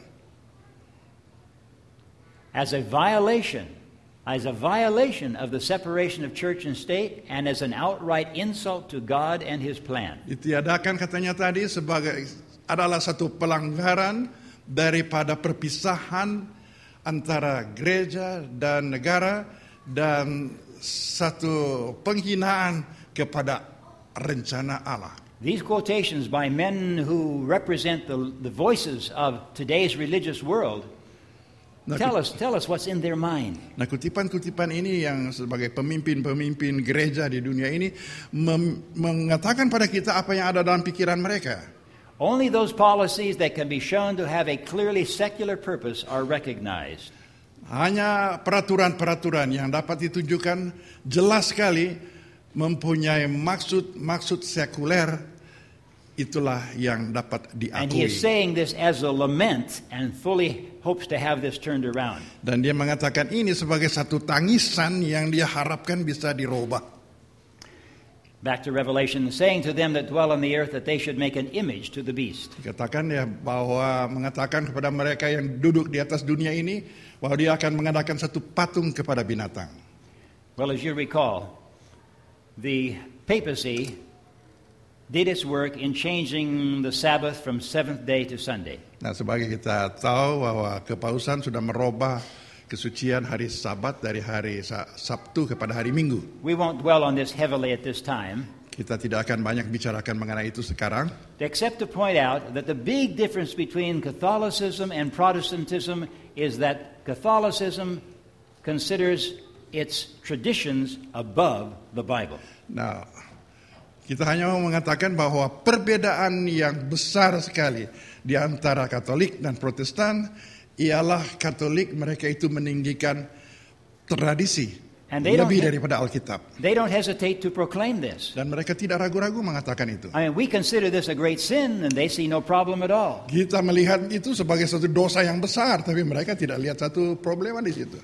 As a violation, as a violation of the separation of church and state, and as an outright insult to God and His plan. Ditiadakan katanya tadi sebagai adalah satu pelanggaran daripada perpisahan antara gereja dan negara dan satu penghinaan kepada rencana Allah. These quotations by men who represent the, the voices of today's religious world Nah, tell us, tell us what's in their mind. Nah, kutipan-kutipan ini yang sebagai pemimpin-pemimpin gereja di dunia ini mem- mengatakan pada kita apa yang ada dalam pikiran mereka. Only those policies that can be shown to have a clearly secular purpose are recognized. Hanya peraturan-peraturan yang dapat ditunjukkan jelas sekali mempunyai maksud-maksud sekuler, itulah yang dapat diakui. And he is saying this as a lament and fully hopes to have this turned around. Dan dia mengatakan ini sebagai satu tangisan yang dia harapkan bisa dirubah. Back to Revelation, saying to them that dwell on the earth that they should make an image to the beast. Dikatakan ya bahwa mengatakan kepada mereka yang duduk di atas dunia ini bahwa dia akan mengadakan satu patung kepada binatang. Well, as you recall, the papacy did its work in changing the Sabbath from seventh day to Sunday. Nah, sebagai kita tahu bahwa kepausan sudah merubah kesucian hari Sabat dari hari Sabtu kepada hari Minggu. We won't dwell on this heavily at this time. Kita tidak akan banyak bicarakan mengenai itu sekarang. Except to point out that the big difference between Catholicism and Protestantism is that Catholicism considers its traditions above the Bible. Nah, kita hanya mau mengatakan bahwa perbedaan yang besar sekali di antara Katolik dan Protestan ialah Katolik mereka itu meninggikan tradisi And they lebih don't, daripada Alkitab. they don't hesitate to proclaim this. Dan mereka tidak ragu-ragu mengatakan itu. I mean, we consider this a great sin, and they see no problem at all. Kita melihat itu sebagai satu dosa yang besar, tapi mereka tidak lihat satu problema di situ.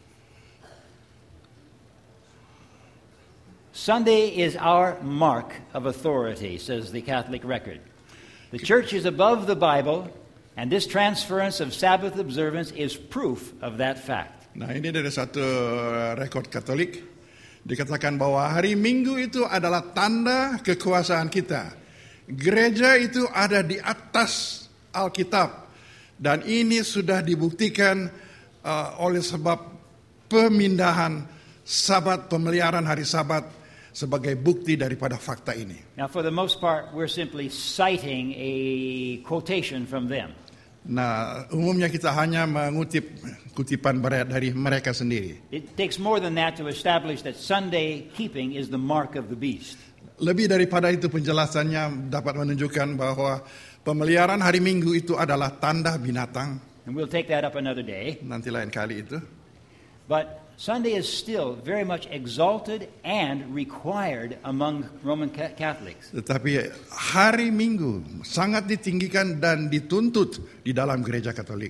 Sunday is our mark of authority, says the Catholic record. The church is above the Bible, and this transference of Sabbath observance is proof of that fact. Nah, ini dari satu rekod Katolik dikatakan bahwa hari Minggu itu adalah tanda kekuasaan kita. Gereja itu ada di atas Alkitab, dan ini sudah dibuktikan uh, oleh sebab pemindahan Sabat, pemeliharaan hari Sabat sebagai bukti daripada fakta ini. Now, for the most part, we're simply citing a quotation from them. Nah, umumnya kita hanya mengutip kutipan dari mereka sendiri. It takes more than that to establish that Sunday keeping is the mark of the beast. Lebih daripada itu penjelasannya dapat menunjukkan bahwa pemeliharaan hari Minggu itu adalah tanda binatang. And we'll take that up another day. Nanti lain kali itu. But Sunday is still very much exalted and required among Roman Catholics. Tetapi hari Minggu sangat ditinggikan dan dituntut di dalam gereja Katolik.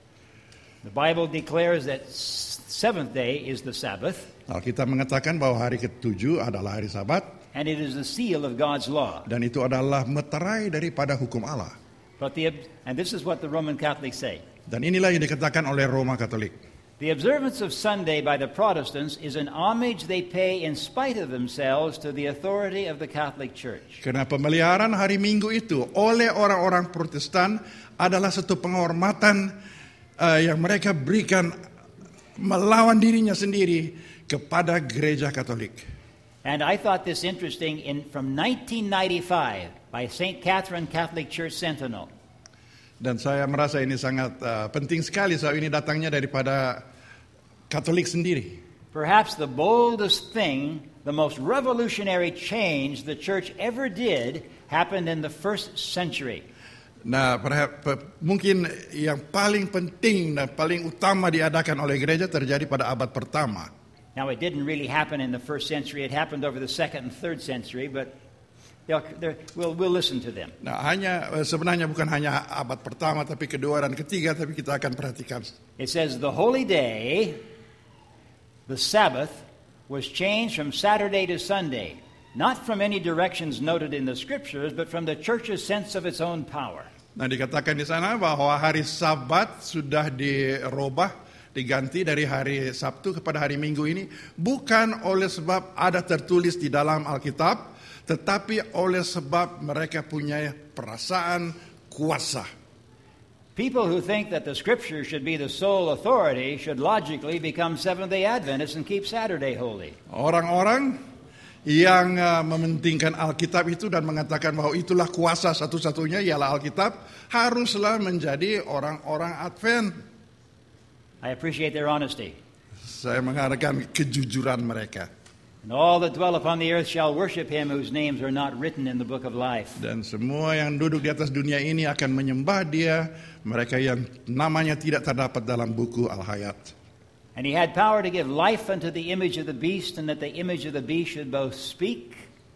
The Bible declares that seventh day is the Sabbath. Alkitab mengatakan bahwa hari ketujuh adalah hari Sabat. And it is the seal of God's law. Dan itu adalah meterai daripada hukum Allah. But the, and this is what the Roman Catholics say. Dan inilah yang dikatakan oleh Roma Katolik. The observance of Sunday by the Protestants is an homage they pay in spite of themselves to the authority of the Catholic Church. Karena pemeliharaan hari Minggu itu oleh orang-orang Protestan adalah satu penghormatan uh, yang mereka berikan melawan dirinya sendiri kepada gereja Katolik. And I thought this interesting in from nineteen ninety-five by Saint Catherine Catholic Church Sentinel. Dan saya merasa ini sangat uh, penting sekali soal ini datangnya daripada Katolik sendiri. Perhaps the boldest thing, the most revolutionary change the church ever did happened in the first century. Nah, perhap, mungkin yang paling penting dan paling utama diadakan oleh gereja terjadi pada abad pertama. Now, it didn't really happen in the first century. It happened over the second and third century, but they'll, they're, we'll, we'll listen to them. Nah, hanya sebenarnya bukan hanya abad pertama, tapi kedua dan ketiga, tapi kita akan perhatikan. It says the holy day, the Sabbath, was changed from Saturday to Sunday, not from any directions noted in the Scriptures, but from the church's sense of its own power. Nah, dikatakan di sana bahwa hari Sabat sudah dirubah, diganti dari hari Sabtu kepada hari Minggu ini bukan oleh sebab ada tertulis di dalam Alkitab, tetapi oleh sebab mereka punya perasaan kuasa. People who think that the Scripture should be the sole authority should logically become Seventh-day Adventists and keep Saturday holy. Orang-orang yang uh, mementingkan Alkitab itu dan mengatakan bahwa itulah kuasa satu-satunya ialah Alkitab, haruslah menjadi orang-orang Advent. I appreciate their honesty. Saya menghargai kejujuran mereka. And all that dwell upon the earth shall worship him whose names are not written in the book of life. Dan semua yang duduk di atas dunia ini akan menyembah dia, mereka yang namanya tidak terdapat dalam buku Al-Hayat. And he had power to give life unto the image of the beast, and that the image of the beast should both speak.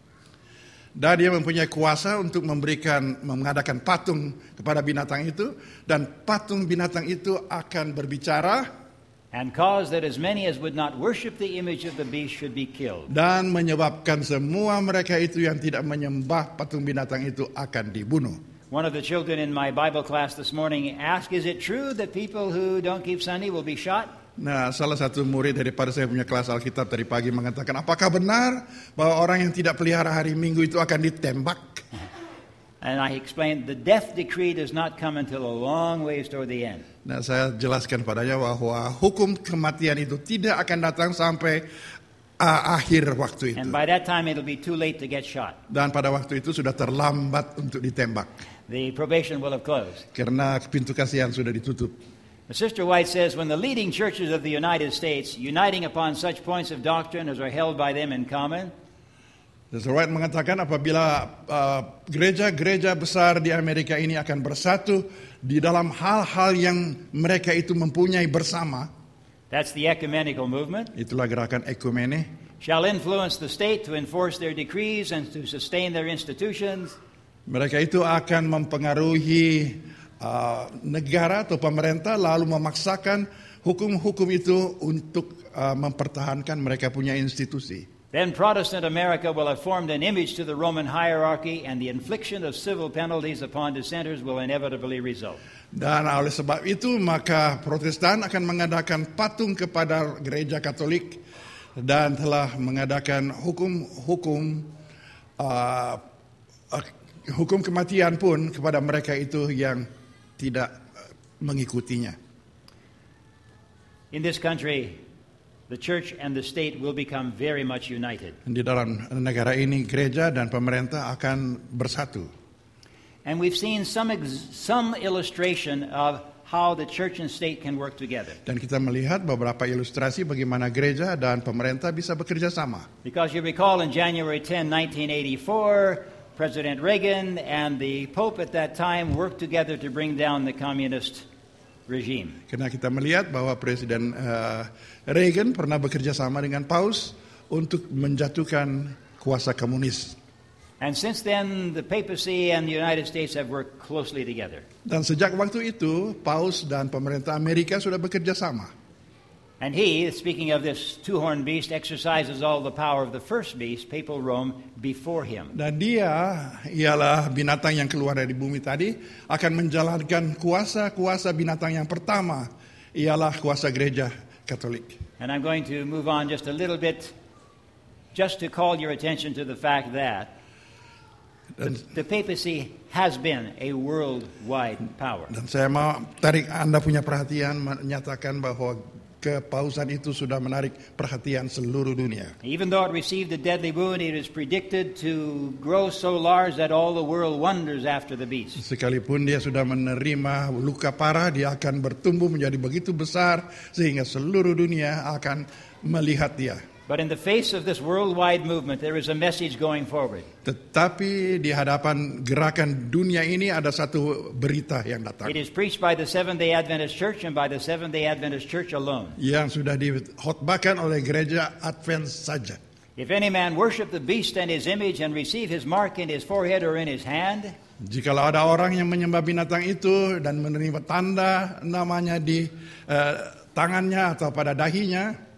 Dan dia mempunyai kuasa untuk memberikan, mengadakan patung kepada binatang itu, dan patung binatang itu akan berbicara, and cause that as many as would not worship the image of the beast should be killed. Dan menyebabkan semua mereka itu yang tidak menyembah patung binatang itu akan dibunuh. One of the children in my Bible class this morning asked, is it true that people who don't keep Sunday will be shot? Nah, salah satu murid daripada saya punya kelas Alkitab tadi pagi mengatakan, apakah benar bahwa orang yang tidak pelihara hari Minggu itu akan ditembak? And I explained the death decree does not come until a long ways toward the end. Nah, saya jelaskan padanya bahwa hukum kematian itu tidak akan datang sampai uh, akhir waktu itu. And by that time, it'll be too late to get shot. Dan pada waktu itu sudah terlambat untuk ditembak. The probation will have closed. Karena pintu kasihan sudah ditutup. Sister White says, when the leading churches of the United States, uniting upon such points of doctrine as are held by them in common, Sister White mengatakan apabila uh, gereja-gereja besar di Amerika ini akan bersatu di dalam hal-hal yang mereka itu mempunyai bersama, that's the ecumenical movement, itulah gerakan ekumene, shall influence the state to enforce their decrees and to sustain their institutions, mereka itu akan mempengaruhi uh, negara atau pemerintah lalu memaksakan hukum-hukum itu untuk uh, mempertahankan mereka punya institusi. Then Protestant America will have formed an image to the Roman hierarchy, and the infliction of civil penalties upon dissenters will inevitably result. Dan oleh sebab itu maka Protestan akan mengadakan patung kepada gereja Katolik dan telah mengadakan hukum-hukum uh, uh, hukum kematian pun kepada mereka itu yang tidak mengikutinya. In this country, the church and the state will become very much united. Di dalam negara ini gereja dan pemerintah akan bersatu. And we've seen some ex- some illustration of how the church and state can work together. Dan kita melihat beberapa ilustrasi bagaimana gereja dan pemerintah bisa bekerja sama. Because you recall in January tenth, nineteen eighty-four, President Reagan and the Pope at that time worked together to bring down the communist regime. Karena kita melihat bahwa Presiden uh, Reagan pernah bekerja sama dengan Paus untuk menjatuhkan kuasa komunis. And since then, the papacy and the United States have worked closely together. Dan sejak waktu itu, Paus dan pemerintah Amerika sudah bekerja sama. And he, speaking of this two-horned beast, exercises all the power of the first beast, papal Rome, before him. Dan dia ialah binatang yang keluar dari bumi tadi, akan menjalankan kuasa-kuasa binatang yang pertama, ialah kuasa gereja Katolik. And I'm going to move on just a little bit, just to call your attention to the fact that the, the papacy has been a worldwide power. Dan saya mau tarik Anda punya perhatian, menyatakan bahwa kepausan itu sudah menarik perhatian seluruh dunia. Even though it received a deadly wound, it is predicted to grow so large that all the world wonders after the beast. Sekalipun dia sudah menerima luka parah, dia akan bertumbuh menjadi begitu besar sehingga seluruh dunia akan melihat dia. But in the face of this worldwide movement, there is a message going forward. Tetapi di hadapan gerakan dunia ini ada satu berita yang datang. It is preached by the Seventh-day Adventist Church and by the Seventh-day Adventist Church alone. Yang sudah dihotbahkan oleh gereja Advent saja. If any man worship the beast and his image and receive his mark in his forehead or in his hand, jikalau ada orang yang menyembah binatang itu dan menerima tanda namanya di uh, tangannya atau pada dahinya,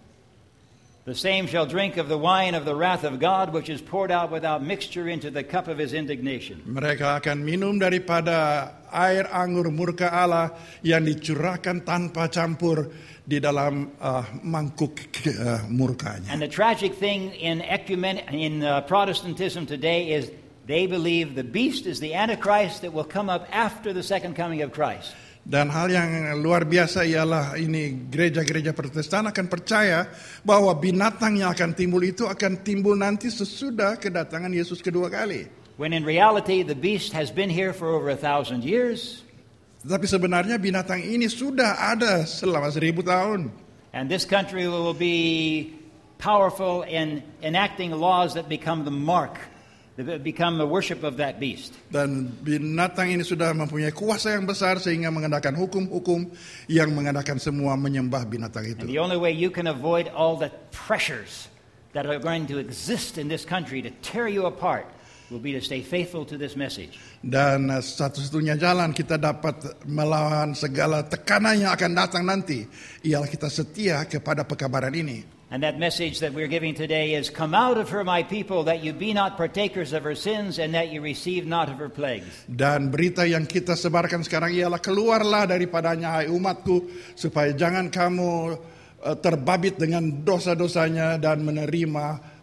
the same shall drink of the wine of the wrath of God, which is poured out without mixture into the cup of his indignation. Mereka akan minum daripada air anggur murka Allah yang dicurahkan tanpa campur di dalam uh, mangkuk uh, murkanya. And the tragic thing in ecumen in uh, Protestantism today is they believe the beast is the Antichrist that will come up after the second coming of Christ. Dan hal yang luar biasa ialah ini gereja-gereja Protestan akan percaya bahwa binatang yang akan timbul itu akan timbul nanti sesudah kedatangan Yesus kedua kali. When in reality the beast has been here for over a thousand years. Tapi sebenarnya binatang ini sudah ada selama seribu tahun. And this country will be powerful in enacting laws that become the mark, that become the worship of that beast. Dan binatang ini sudah mempunyai kuasa yang besar sehingga mengadakan hukum-hukum yang mengadakan semua menyembah binatang itu. And the only way you can avoid all the pressures that are going to exist in this country to tear you apart will be to stay faithful to this message. Dan satu-satunya jalan kita dapat melawan segala tekanan yang akan datang nanti ialah kita setia kepada pekabaran ini. And that message that we're giving today is, come out of her, my people, that you be not partakers of her sins and that you receive not of her plagues. Dan berita yang kita sebarkan sekarang ialah keluarlah daripadanya, hai umatku, supaya jangan kamu uh, terbabit dengan dosa-dosanya dan menerima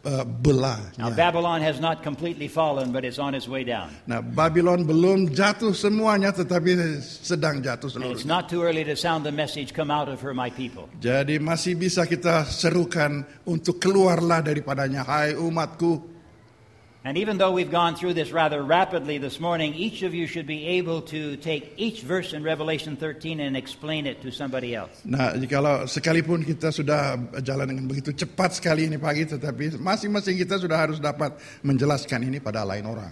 uh, belah. Now, Babylon has not completely fallen, but it's on its way down. Nah, Babylon belum jatuh semuanya, tetapi sedang jatuh And it's seluruhnya. not too early to sound the message, come out of her, my people. Jadi masih bisa kita serukan untuk keluarlah daripadanya, hai umatku. And even though we've gone through this rather rapidly this morning, each of you should be able to take each verse in Revelation thirteen and explain it to somebody else. Nah, jikalau sekalipun kita sudah jalan dengan begitu cepat sekali ini pagi, tetapi masing-masing kita sudah harus dapat menjelaskan ini pada lain orang.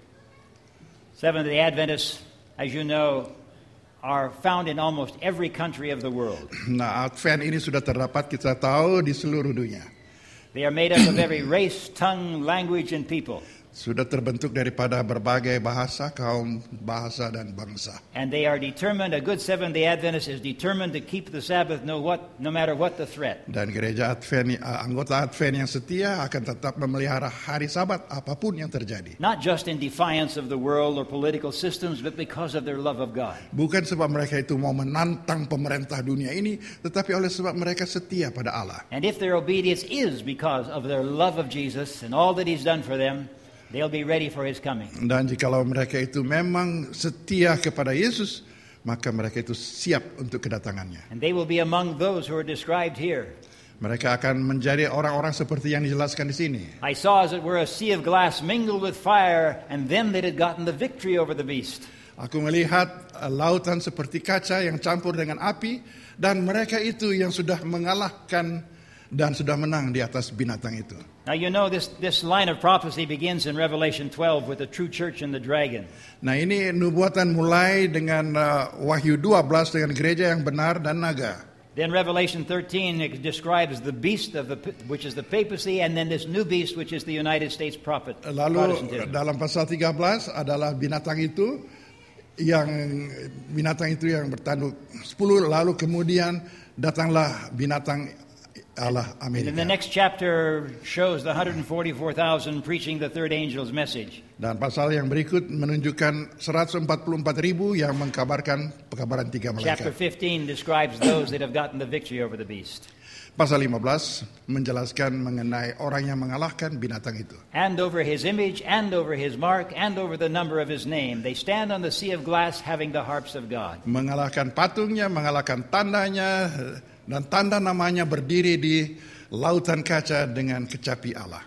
Seventh-day Adventists, as you know, are found in almost every country of the world. Nah, Advent ini sudah terdapat kita tahu di seluruh dunia. They are made up of every race, tongue, language, and people. Sudah terbentuk daripada berbagai bahasa, kaum, bahasa dan bangsa. And they are determined, a good Seventh-day Adventist is determined to keep the Sabbath no, what, no matter what the threat. Dan gereja Advent, anggota Advent yang setia akan tetap memelihara hari Sabat apapun yang terjadi. Not just in defiance of the world or political systems, but because of their love of God. Bukan sebab mereka itu mau menantang pemerintah dunia ini, tetapi oleh sebab mereka setia pada Allah. And if their obedience is because of their love of Jesus and all that He's done for them, they'll be ready for His coming. Dan jikalau mereka itu memang setia kepada Yesus, maka mereka itu siap untuk kedatangannya. And they will be among those who are described here. Mereka akan menjadi orang-orang seperti yang dijelaskan di sini. I saw as it were a sea of glass mingled with fire, and them that had gotten the victory over the beast. Aku melihat uh, lautan seperti kaca yang campur dengan api, dan mereka itu yang sudah mengalahkan dan sudah menang di atas binatang itu. Now you know this, this line of prophecy begins in Revelation twelve with the true church and the dragon. Nah, ini nubuatan mulai dengan uh, Wahyu dua belas dengan gereja yang benar dan naga. Then Revelation thirteen it describes the beast of the which is the papacy, and then this new beast which is the United States prophet. Lalu dalam pasal tiga belas adalah binatang itu yang binatang itu yang bertanduk sepuluh, lalu kemudian datanglah binatang Allah Amerika. And the next chapter shows the one hundred forty-four thousand preaching the third angel's message. Dan pasal yang berikut menunjukkan seratus empat puluh empat ribu yang mengkabarkan pekabaran tiga Chapter malaikat. fifteen describes those that have gotten the victory over the beast. Pasal lima belas menjelaskan mengenai orang yang mengalahkan binatang itu. And over his image, and over his mark, and over the number of his name. They stand on the sea of glass having the harps of God. Mengalahkan patungnya, mengalahkan tandanya, dan tanda namanya berdiri di lautan kaca dengan kecapi Allah.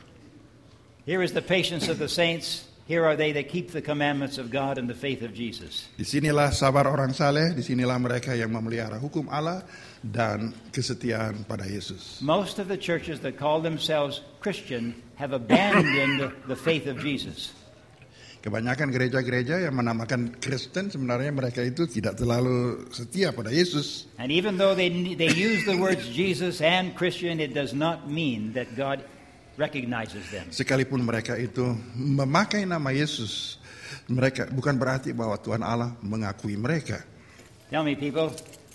Here is the patience of the saints. Here are they that keep the commandments of God and the faith of Jesus. Disinilah sabar orang saleh, disinilah mereka yang memelihara hukum Allah dan kesetiaan pada Yesus. Most of the churches that call themselves Christian have abandoned the faith of Jesus. Kebanyakan gereja-gereja yang menamakan Kristen sebenarnya mereka itu tidak terlalu setia pada Yesus. And even though they they use the words Jesus and Christian, it does not mean that God recognizes them. Sekalipun mereka itu memakai nama Yesus, mereka bukan berarti bahwa Tuhan Allah mengakui mereka. Tell me, people,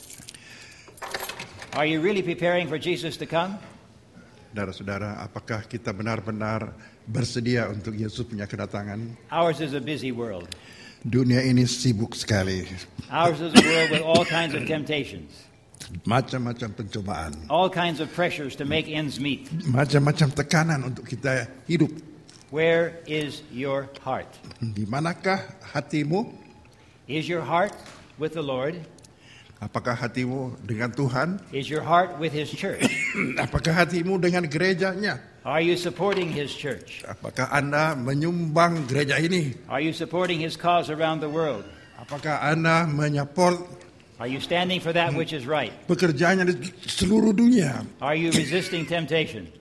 are you really preparing for Jesus to come? Saudara-saudara, apakah kita benar-benar bersedia untuk Yesus punya kedatangan? Ours is a busy world. Dunia ini sibuk sekali. Ours is a world with all kinds of temptations. Macam-macam pencobaan. All kinds of pressures to make ends meet. Macam-macam tekanan untuk kita hidup. Where is your heart? Di manakah hatimu? Is your heart with the Lord? Apakah hatimu dengan Tuhan? Is your heart with His church? Apakah hatimu dengan gerejanya? Are you supporting His church? Apakah Anda menyumbang gereja ini? Are you supporting His cause around the world? Apakah Anda menyupport Are you standing for that which is right? pekerjaannya di seluruh dunia? Are you resisting temptation?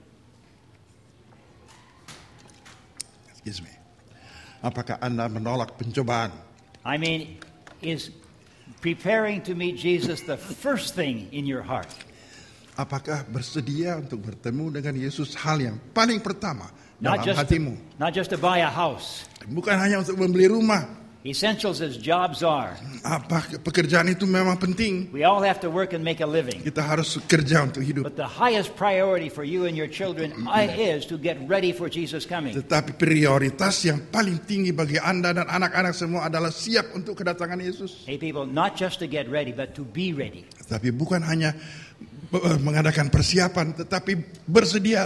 Excuse me. Apakah Anda menolak pencobaan? I mean, is preparing to meet Jesus the first thing in your heart? Apakah bersedia untuk bertemu dengan Yesus hal yang paling pertama Not dalam just, hatimu? not just to buy a house. Bukan hanya untuk membeli rumah. Essentials as jobs are. Apa pekerjaan itu memang penting. We all have to work and make a living. Kita harus kerja untuk hidup. But the highest priority for you and your children is to get ready for Jesus coming. Tetapi prioritas yang paling tinggi bagi Anda dan anak-anak semua adalah siap untuk kedatangan Yesus. Hey people, not just to get ready, but to be ready. Tapi bukan hanya mengadakan persiapan, tetapi bersedialah.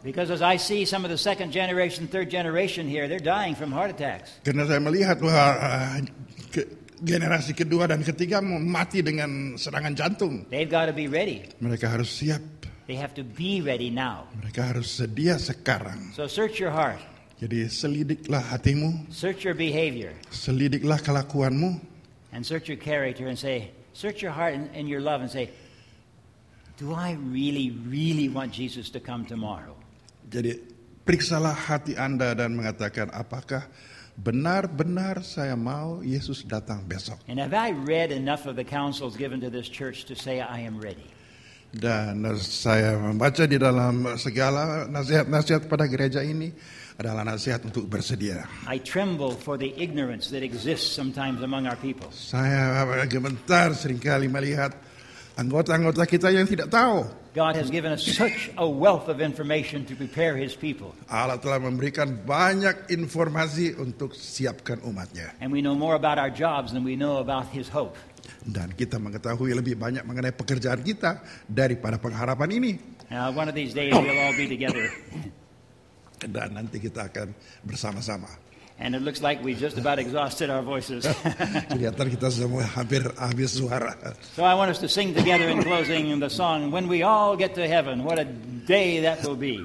Because as I see some of the second generation, third generation here, they're dying from heart attacks. Karena saya melihat bahwa uh, ke, generasi kedua dan ketiga mati dengan serangan jantung. They've got to be ready. Mereka harus siap. They have to be ready now. Mereka harus sedia sekarang. So search your heart. Jadi selidiklah hatimu, Search your behavior. selidiklah kelakuanmu, And search your character and say, search your heart and, and your love and say, do I really, really want Jesus to come tomorrow? Jadi periksalah hati Anda dan mengatakan apakah benar-benar saya mau Yesus datang besok. And have I read enough of the counsels given to this church to say I am ready? Dan saya membaca di dalam segala nasihat-nasihat pada gereja ini adalah nasihat untuk bersedia. I tremble for the ignorance that exists sometimes among our people. Saya gemetar seringkali melihat anggota-anggota kita yang tidak tahu. God has given us such a wealth of information to prepare His people. Allah telah memberikan banyak informasi untuk siapkan umatnya. And we know more about our jobs than we know about His hope. Dan kita mengetahui lebih banyak mengenai pekerjaan kita daripada pengharapan ini. Now, one of these days we'll all be together. Dan nanti kita akan bersama-sama. And it looks like we just about exhausted our voices. Kelihatan kita semua hampir habis suara. So I want us to sing together in closing the song, When We All Get to Heaven. What a day that will be.